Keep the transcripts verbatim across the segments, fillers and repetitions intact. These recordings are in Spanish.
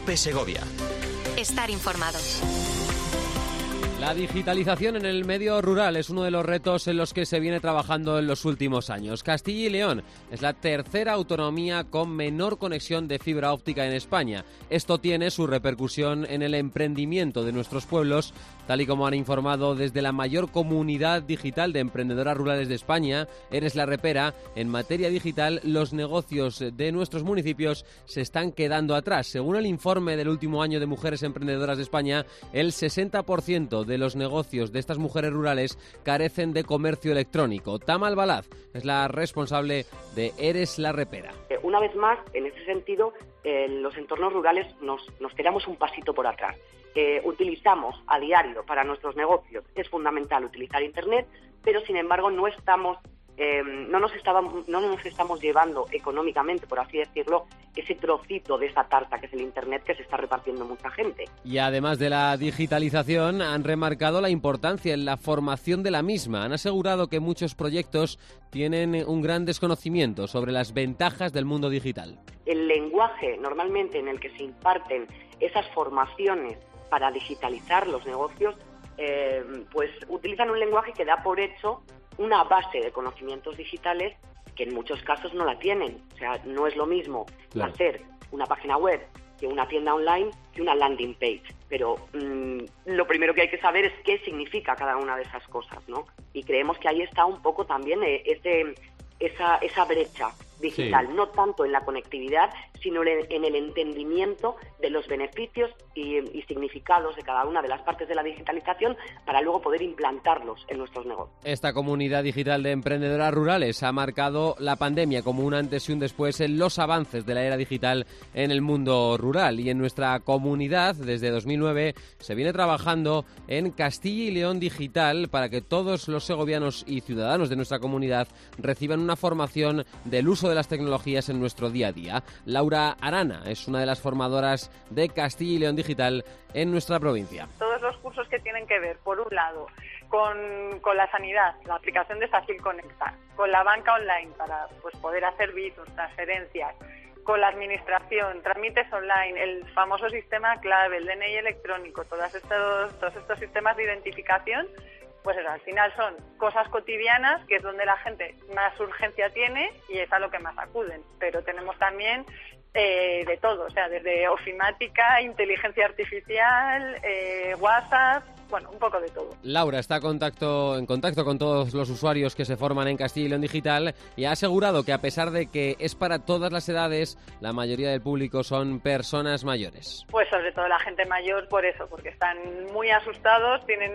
COPE Segovia. Estar informados. La digitalización en el medio rural es uno de los retos en los que se viene trabajando en los últimos años. Castilla y León es la tercera autonomía con menor conexión de fibra óptica en España. Esto tiene su repercusión en el emprendimiento de nuestros pueblos, tal y como han informado desde la mayor comunidad digital de emprendedoras rurales de España, Eres la Repera. En materia digital, los negocios de nuestros municipios se están quedando atrás. Según el informe del último año de Mujeres Emprendedoras de España, el sesenta por ciento de los negocios de estas mujeres rurales carecen de comercio electrónico. Tama Albalaz es la responsable de Eres la Repera. Una vez más, en ese sentido, en los entornos rurales nos, nos quedamos un pasito por atrás. Eh, utilizamos a diario para nuestros negocios, es fundamental utilizar Internet, pero sin embargo no estamos eh, no nos estábamos, no nos estamos llevando económicamente, por así decirlo, ese trocito de esa tarta que es el Internet que se está repartiendo mucha gente. Y además de la digitalización, han remarcado la importancia en la formación de la misma. Han asegurado que muchos proyectos tienen un gran desconocimiento sobre las ventajas del mundo digital. El lenguaje normalmente en el que se imparten esas formaciones para digitalizar los negocios, eh, pues utilizan un lenguaje que da por hecho una base de conocimientos digitales que en muchos casos no la tienen. O sea, no es lo mismo claro. hacer una página web que una tienda online que una landing page. Pero mmm, lo primero que hay que saber es qué significa cada una de esas cosas, ¿no? Y creemos que ahí está un poco también eh, ese, esa, esa brecha digital, sí. no tanto en la conectividad, sino en el entendimiento de los beneficios y, y significados de cada una de las partes de la digitalización para luego poder implantarlos en nuestros negocios. Esta comunidad digital de emprendedoras rurales ha marcado la pandemia como un antes y un después en los avances de la era digital en el mundo rural. Y en nuestra comunidad, desde dos mil nueve, se viene trabajando en Castilla y León Digital para que todos los segovianos y ciudadanos de nuestra comunidad reciban una formación del uso de las tecnologías en nuestro día a día. Laura Arana es una de las formadoras de Castilla y León Digital en nuestra provincia. Todos los cursos que tienen que ver, por un lado, con, con la sanidad, la aplicación de Fácil Conectar, con la banca online para pues, poder hacer bizos, transferencias, con la administración, trámites online, el famoso sistema clave, el D N I electrónico, todos estos, todos estos sistemas de identificación. Pues eso, al final son cosas cotidianas, que es donde la gente más urgencia tiene y es a lo que más acuden. Pero tenemos también eh, de todo, o sea, desde ofimática, inteligencia artificial, eh, WhatsApp, bueno, un poco de todo. Laura está contacto, en contacto con todos los usuarios que se forman en Castilla y León Digital y ha asegurado que a pesar de que es para todas las edades, la mayoría del público son personas mayores. Pues sobre todo la gente mayor por eso, porque están muy asustados, tienen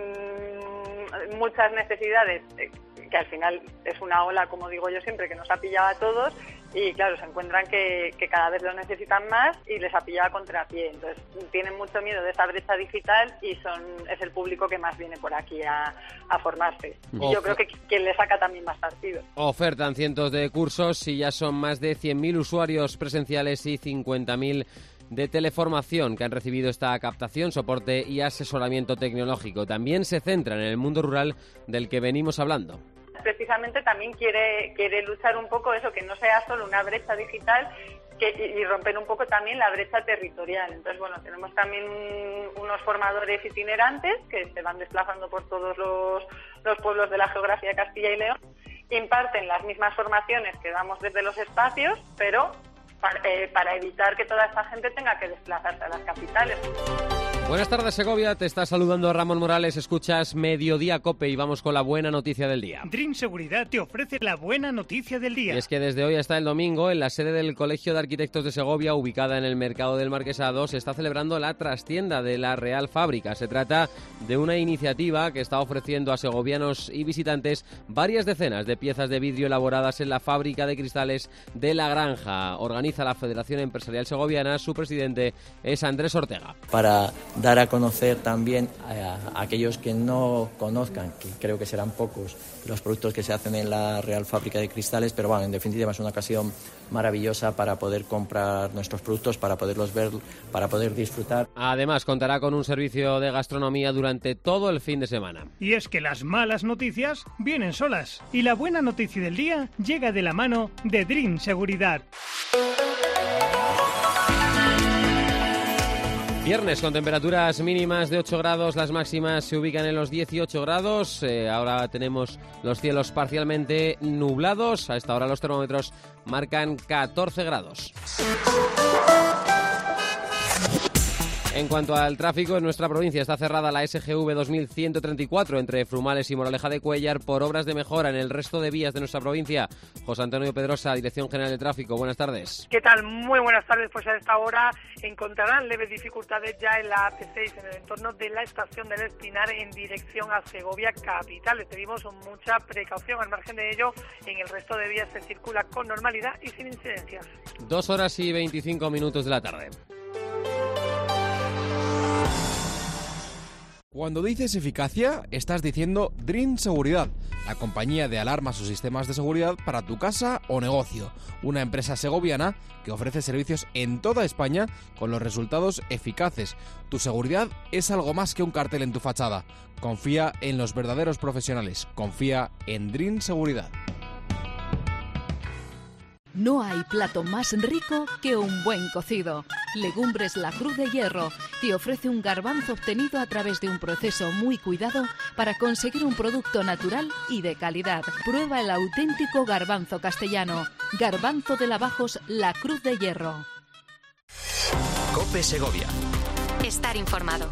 muchas necesidades, que al final es una ola, como digo yo siempre, que nos ha pillado a todos y claro, se encuentran que, que cada vez lo necesitan más y les ha pillado a contrapié. Entonces tienen mucho miedo de esa brecha digital y son es el público que más viene por aquí a, a formarse. Y yo creo que quien le saca también más partido. Ofertan cientos de cursos y ya son más de cien mil usuarios presenciales y cincuenta mil de teleformación que han recibido esta captación, soporte y asesoramiento tecnológico. También se centran en el mundo rural del que venimos hablando. Precisamente también quiere, quiere luchar un poco eso, que no sea solo una brecha digital que, y romper un poco también la brecha territorial. Entonces, bueno, tenemos también unos formadores itinerantes que se van desplazando por todos los, los pueblos de la geografía de Castilla y León. Imparten las mismas formaciones que damos desde los espacios, pero para, eh, para evitar que toda esta gente tenga que desplazarse a las capitales. Buenas tardes, Segovia. Te está saludando Ramón Morales. Escuchas Mediodía COPE y vamos con la buena noticia del día. Dream Seguridad te ofrece la buena noticia del día. Y es que desde hoy hasta el domingo, en la sede del Colegio de Arquitectos de Segovia, ubicada en el Mercado del Marquesado, se está celebrando la trastienda de la Real Fábrica. Se trata de una iniciativa que está ofreciendo a segovianos y visitantes varias decenas de piezas de vidrio elaboradas en la fábrica de cristales de La Granja. Organiza la Federación Empresarial Segoviana. Su presidente es Andrés Ortega. Para dar a conocer también a, a aquellos que no conozcan, que creo que serán pocos, los productos que se hacen en la Real Fábrica de Cristales, pero bueno, en definitiva es una ocasión maravillosa para poder comprar nuestros productos, para poderlos ver, para poder disfrutar. Además, contará con un servicio de gastronomía durante todo el fin de semana. Y es que las malas noticias vienen solas y la buena noticia del día llega de la mano de Dream Seguridad. Viernes con temperaturas mínimas de ocho grados, las máximas se ubican en los dieciocho grados. Eh, ahora tenemos los cielos parcialmente nublados. A esta hora los termómetros marcan catorce grados. En cuanto al tráfico, en nuestra provincia está cerrada la S G V dos mil ciento treinta y cuatro entre Frumales y Moraleja de Cuéllar por obras de mejora en el resto de vías de nuestra provincia. José Antonio Pedrosa, Dirección General de Tráfico, buenas tardes. ¿Qué tal? Muy buenas tardes. Pues a esta hora encontrarán leves dificultades ya en la A P seis, en el entorno de la estación del Espinar en dirección a Segovia capital. Les pedimos mucha precaución. Al margen de ello, en el resto de vías se circula con normalidad y sin incidencias. Dos horas y veinticinco minutos de la tarde. Cuando dices eficacia, estás diciendo Dream Seguridad, la compañía de alarmas o sistemas de seguridad para tu casa o negocio. Una empresa segoviana que ofrece servicios en toda España con los resultados eficaces. Tu seguridad es algo más que un cartel en tu fachada. Confía en los verdaderos profesionales. Confía en Dream Seguridad. No hay plato más rico que un buen cocido. Legumbres La Cruz de Hierro te ofrece un garbanzo obtenido a través de un proceso muy cuidado para conseguir un producto natural y de calidad. Prueba el auténtico garbanzo castellano. Garbanzo de Lavajos La Cruz de Hierro. COPE Segovia. Estar informado.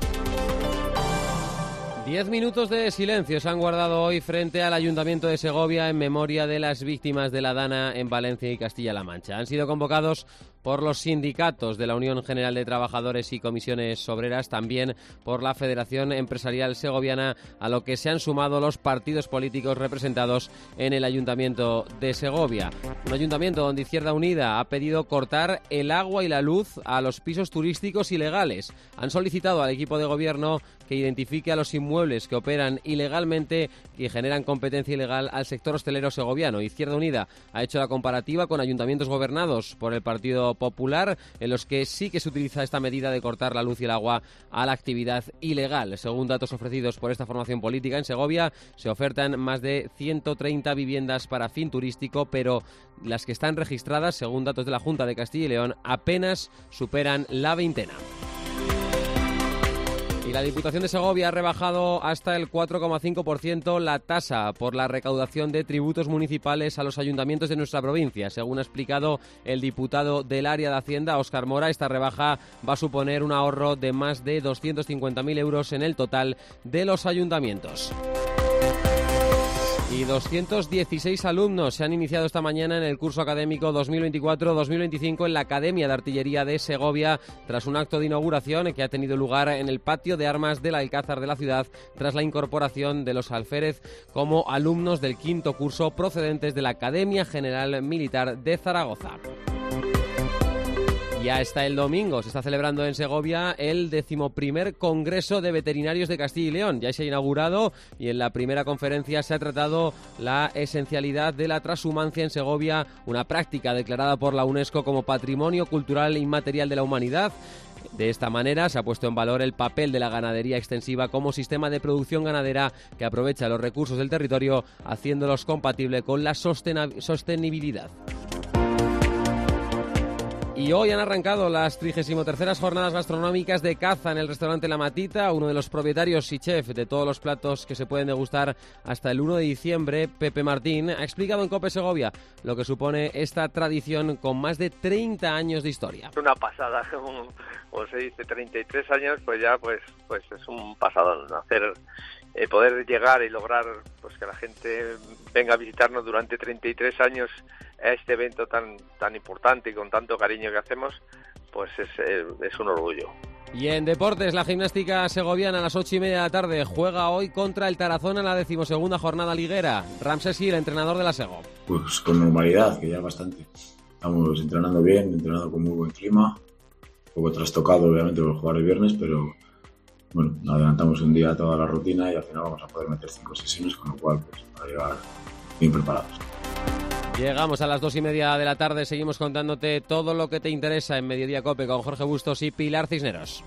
Diez minutos de silencio se han guardado hoy frente al Ayuntamiento de Segovia en memoria de las víctimas de la Dana en Valencia y Castilla-La Mancha. Han sido convocados por los sindicatos de la Unión General de Trabajadores y Comisiones Obreras, también por la Federación Empresarial Segoviana, a lo que se han sumado los partidos políticos representados en el Ayuntamiento de Segovia. Un ayuntamiento donde Izquierda Unida ha pedido cortar el agua y la luz a los pisos turísticos ilegales. Han solicitado al equipo de gobierno que identifique a los inmuebles que operan ilegalmente y generan competencia ilegal al sector hostelero segoviano. Izquierda Unida ha hecho la comparativa con ayuntamientos gobernados por el Partido Popular, en los que sí que se utiliza esta medida de cortar la luz y el agua a la actividad ilegal. Según datos ofrecidos por esta formación política, en Segovia se ofertan más de ciento treinta viviendas para fin turístico, pero las que están registradas, según datos de la Junta de Castilla y León, apenas superan la veintena. Y la Diputación de Segovia ha rebajado hasta el cuatro coma cinco por ciento la tasa por la recaudación de tributos municipales a los ayuntamientos de nuestra provincia. Según ha explicado el diputado del área de Hacienda, Óscar Mora, esta rebaja va a suponer un ahorro de más de doscientos cincuenta mil euros en el total de los ayuntamientos. Y doscientos dieciséis alumnos se han iniciado esta mañana en el curso académico dos mil veinticuatro dos mil veinticinco en la Academia de Artillería de Segovia, tras un acto de inauguración que ha tenido lugar en el patio de armas del Alcázar de la ciudad, tras la incorporación de los alférez como alumnos del quinto curso procedentes de la Academia General Militar de Zaragoza. Ya está el domingo, se está celebrando en Segovia el decimoprimer Congreso de Veterinarios de Castilla y León. Ya se ha inaugurado y en la primera conferencia se ha tratado la esencialidad de la transhumancia en Segovia, una práctica declarada por la UNESCO como Patrimonio Cultural Inmaterial de la Humanidad. De esta manera se ha puesto en valor el papel de la ganadería extensiva como sistema de producción ganadera que aprovecha los recursos del territorio, haciéndolos compatible con la sostenibilidad. Y hoy han arrancado las trigésimo terceras jornadas gastronómicas de caza en el restaurante La Matita. Uno de los propietarios y chef de todos los platos que se pueden degustar hasta el uno de diciembre, Pepe Martín, ha explicado en COPE Segovia lo que supone esta tradición con más de treinta años de historia. Es una pasada, como, como se dice, treinta y tres años, pues ya pues pues es un pasado, ¿no? Hacer, eh, poder llegar y lograr pues que la gente venga a visitarnos durante treinta y tres años a este evento tan tan importante y con tanto cariño que hacemos, pues es, es un orgullo. Y en deportes, la gimnástica segoviana a las ocho y media de la tarde juega hoy contra el Tarazona en la decimosegunda jornada liguera. Ramsés Gil, entrenador de la Sego. Pues con normalidad, que ya bastante. Estamos entrenando bien, entrenando con muy buen clima. Un poco trastocado, obviamente, por jugar el viernes, pero bueno, adelantamos un día toda la rutina y al final vamos a poder meter cinco sesiones, con lo cual, pues, para llegar bien preparados. Llegamos a las dos y media de la tarde, seguimos contándote todo lo que te interesa en Mediodía COPE con Jorge Bustos y Pilar Cisneros.